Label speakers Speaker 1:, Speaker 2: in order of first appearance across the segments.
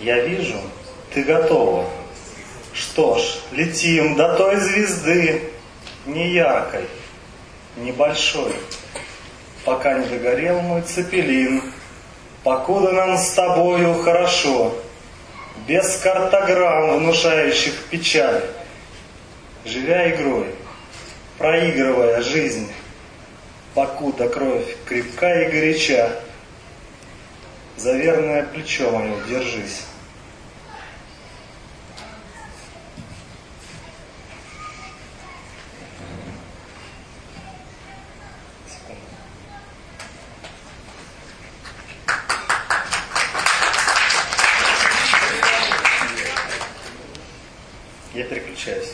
Speaker 1: Я вижу, ты готова. Что ж, летим до той звезды, не яркой, небольшой, пока не догорел мой цепелин, покуда нам с тобою хорошо, без картограмм, внушающих печаль, живя игрой, проигрывая жизнь, покуда кровь крепка и горяча, за верное плечо мое держись. Я переключаюсь.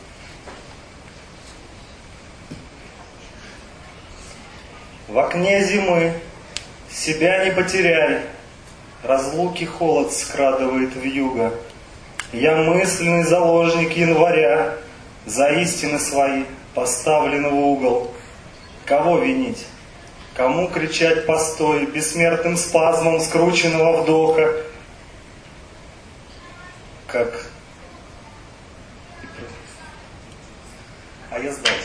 Speaker 1: В окне зимы себя не потеряй, разлуки холод скрадывает вьюга. Я мысленный заложник января, за истины свои поставлен в угол. Кого винить? Кому кричать постой, бессмертным спазмом скрученного вдоха? Как... А я сдался.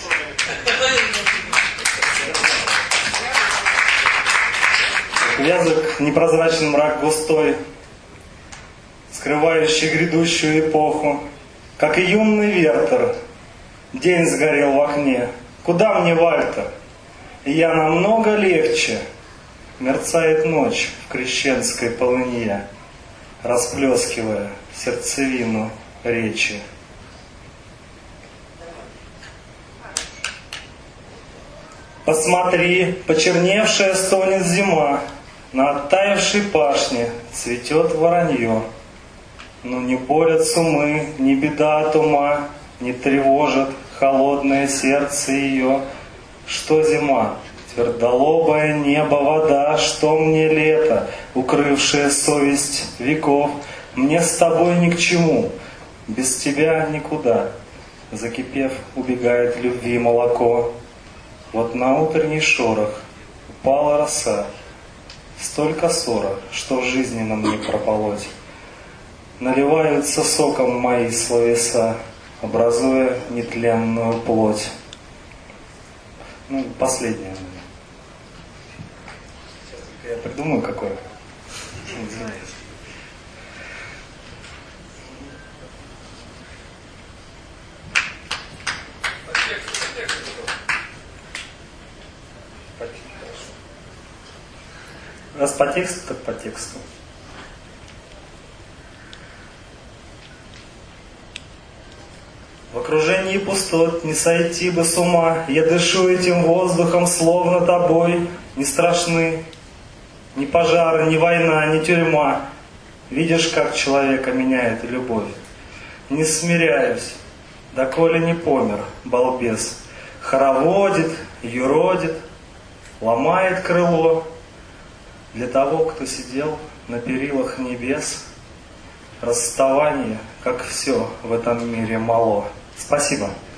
Speaker 1: Вязок непрозрачный мрак густой, скрывающий грядущую эпоху. Как и юный Вертер, день сгорел в окне. Куда мне, Вальтер? И я намного легче. Мерцает ночь в крещенской полынье, расплескивая сердцевину речи. Посмотри, почерневшая стонет зима, на оттаившей пашне цветет воронье. Но не борят с умы, ни беда от ума, не тревожит холодное сердце ее. Что зима? Твердолобое небо, вода, что мне лето, укрывшая совесть веков? Мне с тобой ни к чему, без тебя никуда. Закипев, убегает любви молоко. Вот на утренний шорох упала роса, столько ссора, что в жизни нам не прополоть. Наливаются соком мои словеса, образуя нетленную плоть. Ну, последнее. Я придумаю какое. Извиняюсь. Раз по тексту, так по тексту. В окружении пустот не сойти бы с ума. Я дышу этим воздухом, словно тобой. Не страшны ни пожары, ни война, ни тюрьма. Видишь, как человека меняет любовь. Не смиряюсь, доколе не помер, балбес. Хороводит, юродит, ломает крыло. Для того, кто сидел на перилах небес, расставание, как все в этом мире, мало. Спасибо.